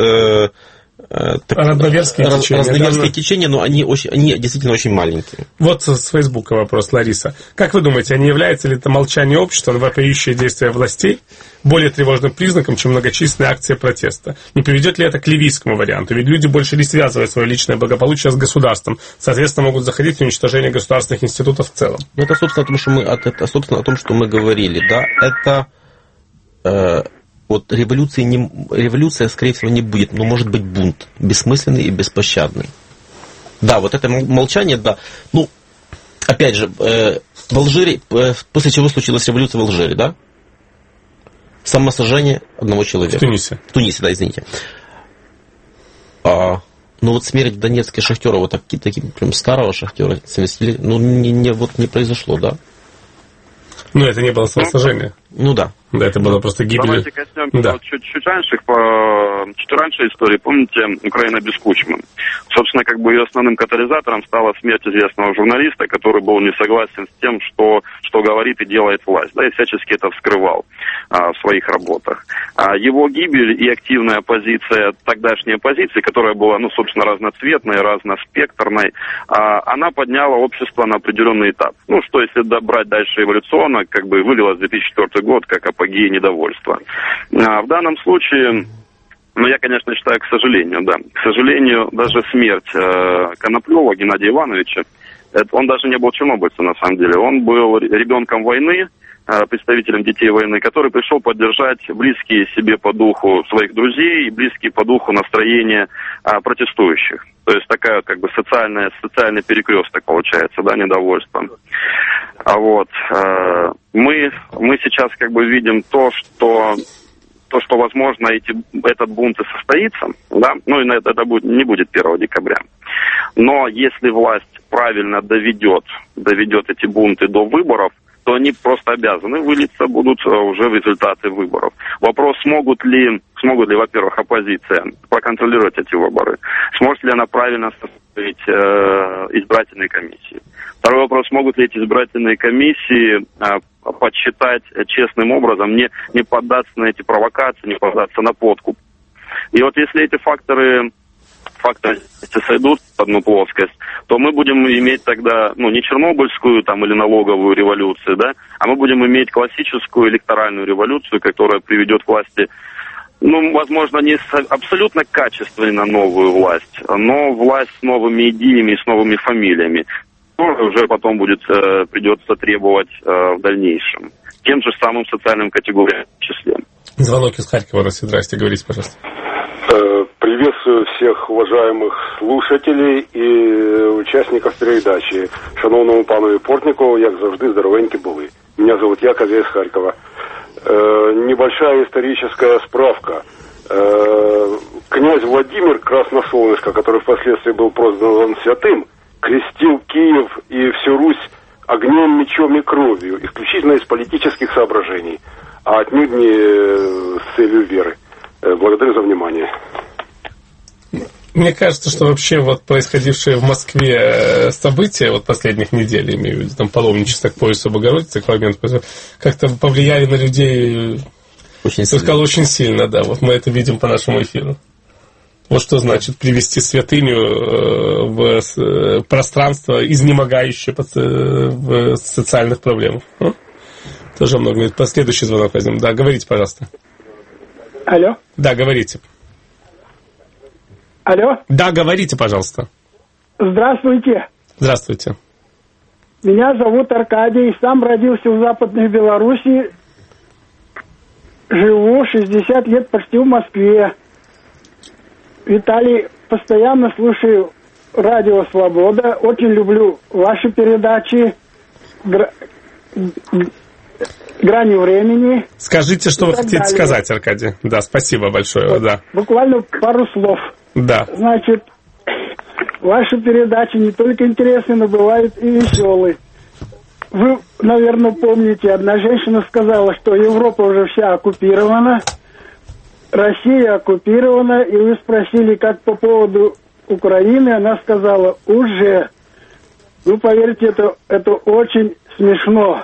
разноверские течения, но они действительно очень маленькие. Вот с Фейсбука вопрос, Лариса. Как вы думаете, не является ли это молчание общества на вопиющие действия властей более тревожным признаком, чем многочисленные акции протеста? Не приведет ли это к ливийскому варианту? Ведь люди больше не связывают свое личное благополучие с государством, соответственно, могут заходить в уничтожение государственных институтов в целом. Это, собственно, о том, что мы говорили. Да? Это Вот революция, скорее всего, не будет, но может быть бунт, бессмысленный и беспощадный. Да, вот это молчание, да. Ну, опять же, в Алжире, после чего случилась революция в Алжире, да? Самосожжение одного человека. В Тунисе, да, извините. Ну вот смерть в Донецке шахтера, вот таким прям старого шахтера, ну не произошло, да? Ну, это не было самосожжение. Ну да. Да, это было просто гибель. Давайте коснемся чуть раньше истории. Помните, Украина без Кучмы? Собственно, как бы ее основным катализатором стала смерть известного журналиста, который был не согласен с тем, что говорит и делает власть, да, и всячески это вскрывал в своих работах. Его гибель и активная оппозиция, тогдашней оппозиции, которая была, ну, собственно, разноцветной, разноспектрной, она подняла общество на определенный этап. Ну, что если брать дальше эволюционно, как бы вылилось 2004 год как апогей недовольства. В данном случае, ну, я, конечно, считаю, к сожалению, даже смерть Коноплева Геннадия Ивановича, он даже не был чернобыльцем, на самом деле. Он был ребенком войны, представителем детей войны, который пришел поддержать близкие себе по духу своих друзей и близкие по духу настроения протестующих. То есть такая как бы социальный перекресток получается, да, недовольство. Мы сейчас как бы видим то, что возможно, этот бунт и состоится, да, ну и это не будет 1 декабря. Но если власть правильно доведет эти бунты до выборов, то они просто обязаны вылиться будут уже в результаты выборов. Вопрос, смогут ли, во-первых, оппозиция проконтролировать эти выборы, сможет ли она правильно составить избирательные комиссии. Второй вопрос, смогут ли эти избирательные комиссии подсчитать честным образом, не поддаться на эти провокации, не поддаться на подкуп. И вот если эти факторы сойдут в одну плоскость, то мы будем иметь тогда, ну, не чернобыльскую там или налоговую революцию, да, а мы будем иметь классическую электоральную революцию, которая приведет к власти, ну, возможно, не абсолютно качественно новую власть, но власть с новыми идеями и с новыми фамилиями, которую уже потом придется требовать в дальнейшем. Тем же самым социальным категориям в числе. Звонок из Харькова, Россия. Здрасте, говорите, пожалуйста. Приветствую всех уважаемых слушателей і учасників передачі. Шановному панові Портникову, як завжди, здоровенькі були. Меня зовут Яков, я из Харькова. Небольшая историческая справка. Князь Владимир Красносолнышко, который впоследствии был прозван святым, крестил Киев и всю Русь огнем, мечом и кровью, исключительно из политических соображений, а отнюдь не с целью веры. Благодарю за внимание. Мне кажется, что вообще вот происходившие в Москве события вот последних недель, имею в виду, там паломничество к поясу Богородицы, к моменту, как-то повлияли на людей, очень я сказал, очень сильно, да, вот мы это видим по нашему эфиру. Вот что значит привести святыню в пространство, изнемогающее в социальных проблемах. Тоже много. Последующий звонок возьмем. Да, говорите, пожалуйста. Алло? Да, говорите. Алло? Да, говорите, пожалуйста. Здравствуйте. Здравствуйте. Меня зовут Аркадий, сам родился в Западной Белоруссии, живу 60 лет почти в Москве. Виталий, постоянно слушаю радио «Свобода», очень люблю ваши передачи, «Грани времени». Скажите, что вы хотите сказать, Аркадий. Да, спасибо большое. Вот, да. Буквально пару слов. Да. Значит, ваши передачи не только интересны, но бывают и веселые. Вы, наверное, помните, одна женщина сказала, что Европа уже вся оккупирована, Россия оккупирована, и вы спросили, как по поводу Украины, она сказала, уже. Вы поверьте, это очень смешно.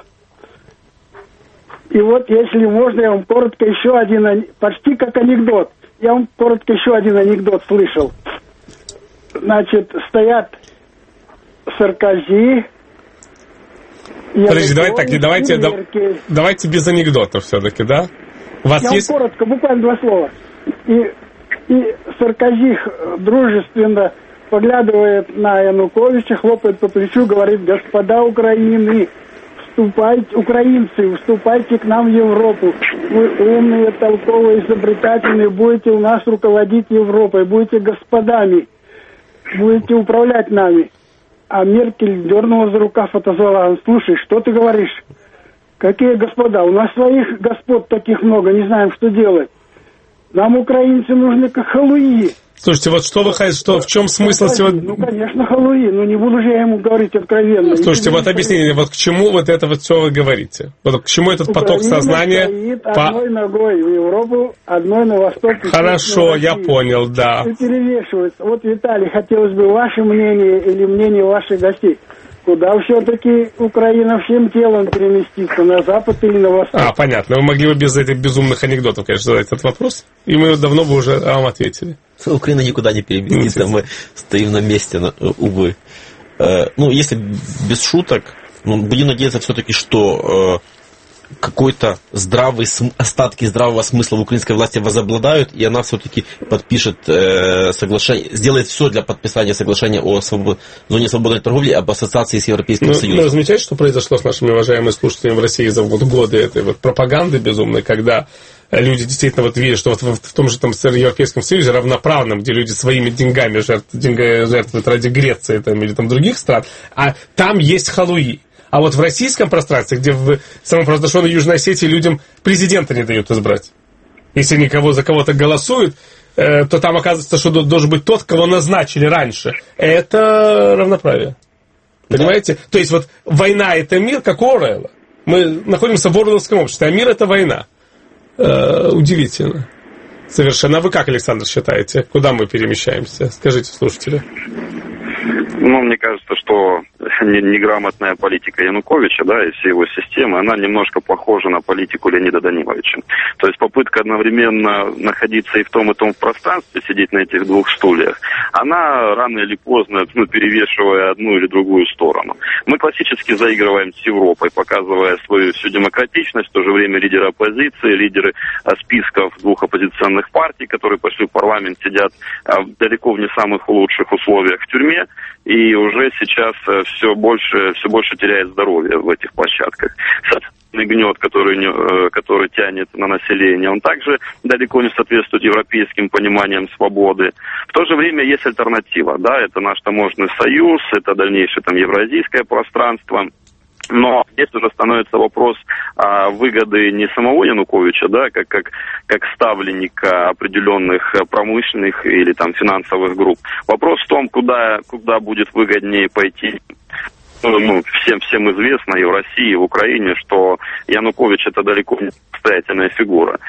И вот, если можно, я вам коротко еще один, почти как анекдот. Я вам коротко еще один анекдот слышал. Значит, стоят Саркози. Подожди, давайте без анекдотов все-таки, да? У вас я есть... вам коротко, буквально 2 слова. И Саркози дружественно поглядывает на Януковича, хлопает по плечу, говорит, господа Украины, вступайте, украинцы, вступайте к нам в Европу. Вы умные, толковые, изобретательные, будете у нас руководить Европой, будете господами, будете управлять нами. А Меркель дернула за рукав, отозвала: слушай, что ты говоришь? Какие господа? У нас своих господ таких много, не знаем, что делать. Нам украинцы нужны как халуи. Слушайте, вот что вы хотите, что, в чем смысл сегодня? Ну, конечно, халуи, но не буду же я ему говорить откровенно. Слушайте, вот объясните, вот к чему вот это вот все вы говорите? Вот к чему этот поток сознания? Стоит одной ногой в Европу, одной на восток. Хорошо, я понял, да. И перевешивается. Вот, Виталий, хотелось бы ваше мнение или мнение ваших гостей. Куда все-таки Украина всем телом переместится, на запад или на восток? А, понятно. Вы могли бы без этих безумных анекдотов, конечно, задать этот вопрос, и мы давно бы уже вам ответили. Украина никуда не переместится, мы стоим на месте, увы. Ну, если без шуток, будем надеяться все-таки, что какой-то остатки здравого смысла в украинской власти возобладают, и она все-таки подпишет соглашение, сделает все для подписания соглашения о зоне свободной торговли, об ассоциации с Европейским Союзом. Вы замечаете, что произошло с нашими уважаемыми слушателями в России за годы этой вот пропаганды безумной, когда люди действительно вот видят, что вот в том же там Европейском Союзе равноправном, где люди своими деньгами жертвуют ради Греции там, или там других стран, а там есть халуи. А вот в российском пространстве, где в самопровозглашенной Южной Осетии людям президента не дают избрать. Если никого за кого-то голосуют, то там оказывается, что должен быть тот, кого назначили раньше. Это равноправие. Понимаете? Да. То есть вот война — это мир, как у Оруэлла. Мы находимся в оруэлловском обществе, а мир — это война. Удивительно. Совершенно. А вы как, Александр, считаете? Куда мы перемещаемся? Скажите, слушатели. Ну, мне кажется, что неграмотная политика Януковича, да, и всей его системы, она немножко похожа на политику Леонида Даниловича. То есть попытка одновременно находиться и в том пространстве, сидеть на этих двух стульях, она рано или поздно, перевешивая одну или другую сторону. Мы классически заигрываем с Европой, показывая свою всю демократичность, в то же время лидеры оппозиции, лидеры списков двух оппозиционных партий, которые пошли в парламент, сидят далеко в не самых лучших условиях в тюрьме, и уже сейчас все больше теряет здоровье в этих площадках. Социальный гнет, который тянет на население, он также далеко не соответствует европейским пониманиям свободы. В то же время есть альтернатива, да, это наш таможенный союз, это дальнейшее там евразийское пространство. Но здесь уже становится вопрос выгоды не самого Януковича, да, как ставленника определенных промышленных или там финансовых групп. Вопрос в том, куда будет выгоднее пойти. Всем известно и в России, и в Украине, что Янукович — это далеко не самостоятельная фигура.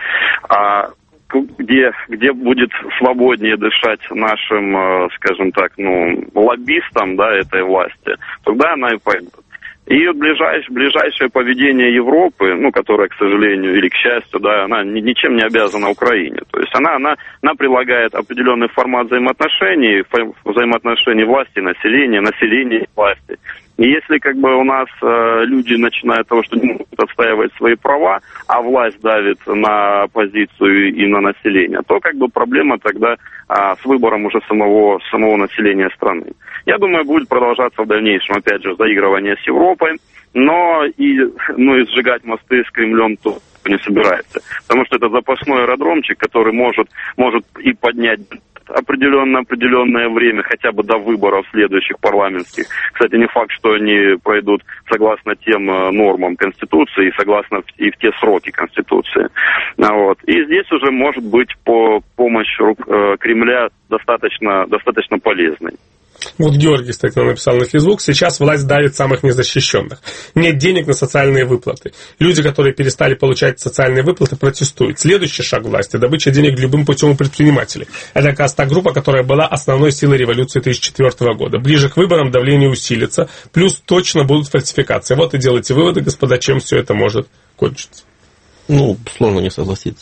Где будет свободнее дышать нашим, скажем так, лоббистам, да, этой власти, тогда она и пойдет. И ближайшее поведение Европы, которая, к сожалению, или к счастью, да, она ничем не обязана Украине. То есть она прилагает определенный формат взаимоотношений власти и населения и власти. И если у нас люди начинают от того, что не могут отстаивать свои права, а власть давит на оппозицию и на население, то проблема тогда с выбором уже самого населения страны. Я думаю, будет продолжаться в дальнейшем, опять же, заигрывание с Европой, но и сжигать мосты с Кремлем то не собирается. Потому что это запасной аэродромчик, который может и поднять определенное время, хотя бы до выборов следующих парламентских. Кстати, не факт, что они пройдут согласно тем нормам Конституции и согласно и в те сроки Конституции. И здесь уже может быть помощь Кремля достаточно полезной. Вот Георгий, кстати, написал на Facebook: сейчас власть давит самых незащищенных. Нет денег на социальные выплаты. Люди, которые перестали получать социальные выплаты, протестуют. Следующий шаг власти — добыча денег любым путем у предпринимателей. Это, оказывается, та группа, которая была основной силой революции 2004 года. Ближе к выборам давление усилится, плюс точно будут фальсификации. Вот и делайте выводы, господа, чем все это может кончиться. Сложно не согласиться.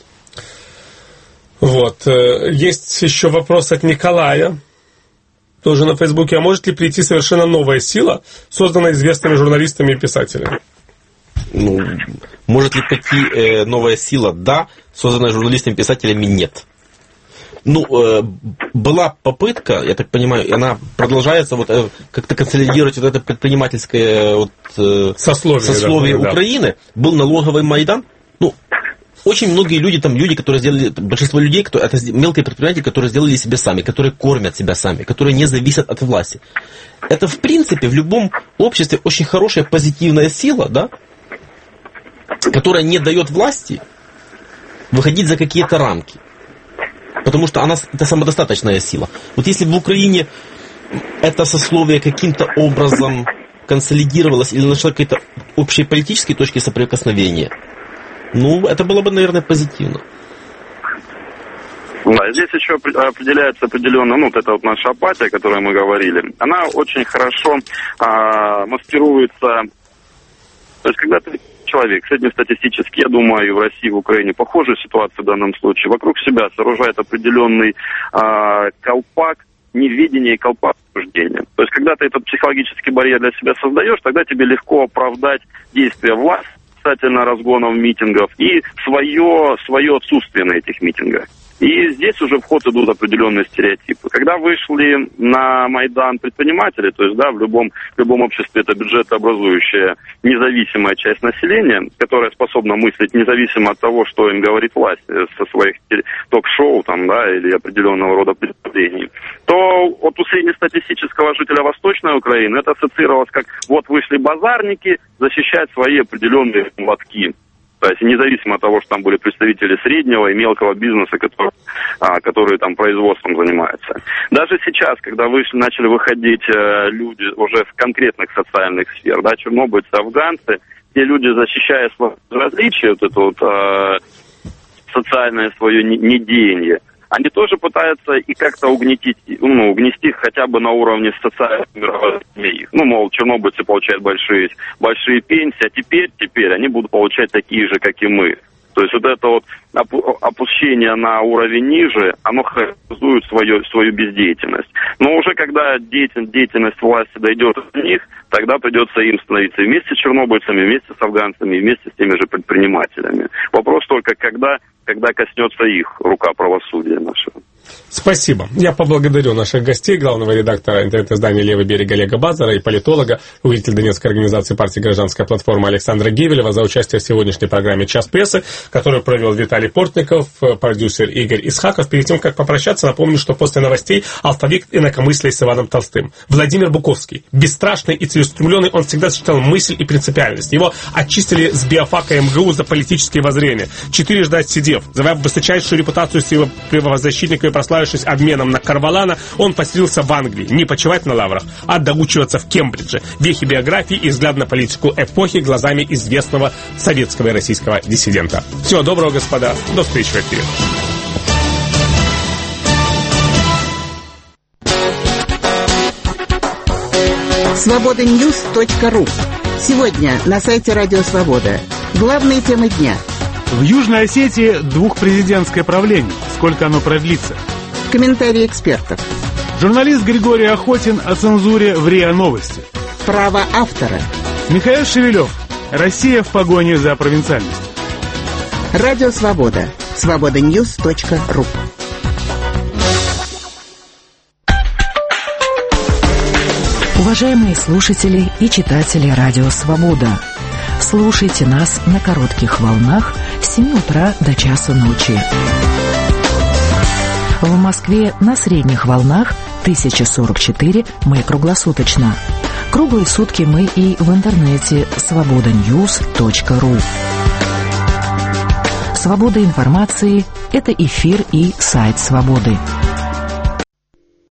Есть еще вопрос от Николая. Тоже на Фейсбуке. А может ли прийти совершенно новая сила, созданная известными журналистами и писателями? Может ли прийти новая сила? Да. Созданная журналистами и писателями? Нет. была попытка, я так понимаю, она продолжается как-то консолидировать это предпринимательское сословие Украины. Был налоговый Майдан. Очень многие люди, которые сделали, большинство людей, это мелкие предприниматели, которые сделали себя сами, которые кормят себя сами, которые не зависят от власти. Это, в принципе, в любом обществе очень хорошая позитивная сила, да, которая не дает власти выходить за какие-то рамки. Потому что это самодостаточная сила. Вот если бы в Украине это сословие каким-то образом консолидировалось или нашло какие-то общие политические точки соприкосновения, это было бы, наверное, позитивно. Да, здесь еще определяется определенно, эта наша апатия, о которой мы говорили, она очень хорошо маскируется. То есть, когда ты человек среднестатистически, я думаю, и в России, и в Украине похожая ситуация в данном случае, вокруг себя сооружает определенный колпак неведения и колпак суждения. То есть, когда ты этот психологический барьер для себя создаешь, тогда тебе легко оправдать действия власти касательно разгонов митингов и свое отсутствие на этих митингах. И здесь уже в ход идут определенные стереотипы. Когда вышли на Майдан предприниматели, то есть, в любом обществе это бюджетообразующая независимая часть населения, которая способна мыслить независимо от того, что им говорит власть со своих ток-шоу или определенного рода представлений, то у среднестатистического жителя Восточной Украины это ассоциировалось как вышли базарники защищать свои определенные лотки. То есть независимо от того, что там были представители среднего и мелкого бизнеса, которые там производством занимаются. Даже сейчас, когда начали выходить люди уже в конкретных социальных сфер, чернобыльцы, афганцы, те люди, защищая свое различие, социальное свое недеяние, они тоже пытаются и как-то угнести хотя бы на уровне социального мировоззрения их. Чернобыльцы получают большие пенсии, а теперь они будут получать такие же, как и мы. То есть это опущение на уровень ниже, оно характеризует свою бездеятельность. Но уже когда деятельность власти дойдет до них, тогда придется им становиться вместе с чернобыльцами, вместе с афганцами, вместе с теми же предпринимателями. Вопрос только, когда коснется их рука правосудия нашего. Спасибо. Я поблагодарю наших гостей, главного редактора интернет-издания «Левый берег» Олега Базара и политолога, руководителя Донецкой организации партии «Гражданская платформа» Александра Гевелева за участие в сегодняшней программе «Час прессы», которую провел Виталий Портников, продюсер Игорь Исхаков. Перед тем, как попрощаться, напомню, что после новостей алфавит инакомыслия с Иваном Толстым. Владимир Буковский. Бесстрашный и целеустремленный, он всегда сочетал мысль и принципиальность. Его очистили с биофака МГУ за политические воззрения. 4 отсидев, завоевав высочайшую репутацию своего правозащитника и прославившись обменом на Карвалана, он поселился в Англии. Не почивать на лаврах, а доучиваться в Кембридже. Вехи биографии и взгляд на политику эпохи глазами известного советского и российского диссидента. Всего доброго, господа. До встречи в эфире. Свободаnews.ру. Сегодня на сайте Радио Свобода. Главные темы дня. В Южной Осетии двухпрезидентское правление. Сколько оно продлится? Комментарии экспертов. Журналист Григорий Охотин о цензуре в РИА Новости. Право автора. Михаил Шевелев. Россия в погоне за провинциальностью. Радио Свобода. Свободаnews.ру. Уважаемые слушатели и читатели Радио Свобода, слушайте нас на коротких волнах с 7 утра до часу ночи. В Москве на средних волнах 1044 мы круглосуточно. Круглые сутки мы и в интернете свободаnews.ру. Свобода информации – это эфир и сайт Свободы.